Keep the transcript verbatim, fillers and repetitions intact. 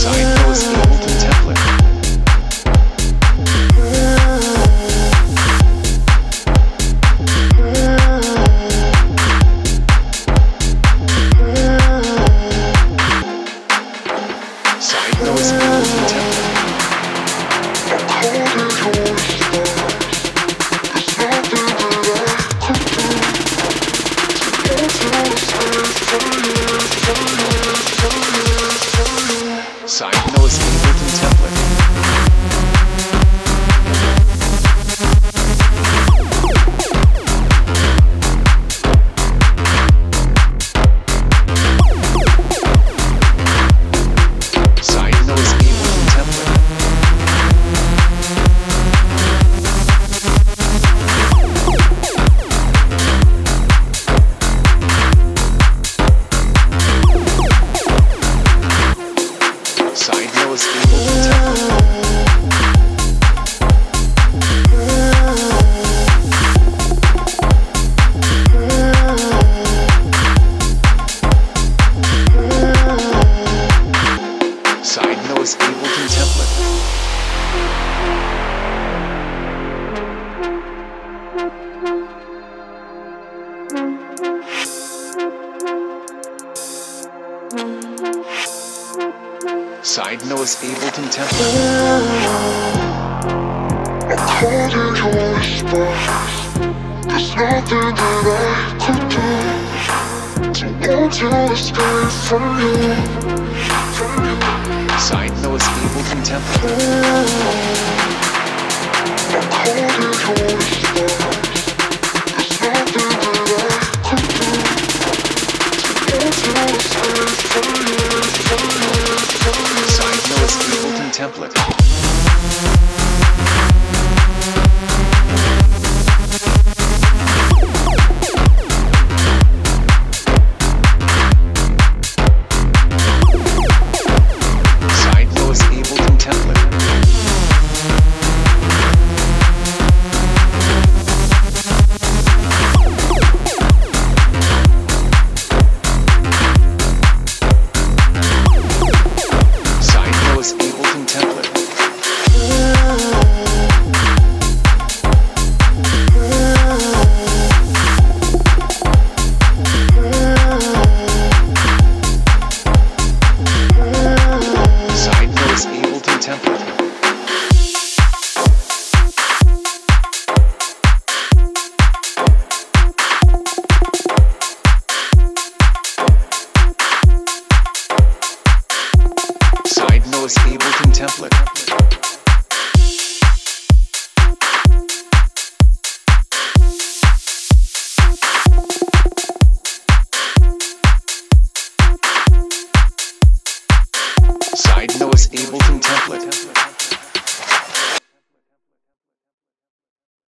Side Noah's Ableton template. I'm caught in your whispers. There's nothing that I could do to want to escape from you, from you. Side Noah's Ableton template. I'm caught in your whispers. There's nothing that I could do to want to escape from you, from you, from you. Side Noah's Ableton template.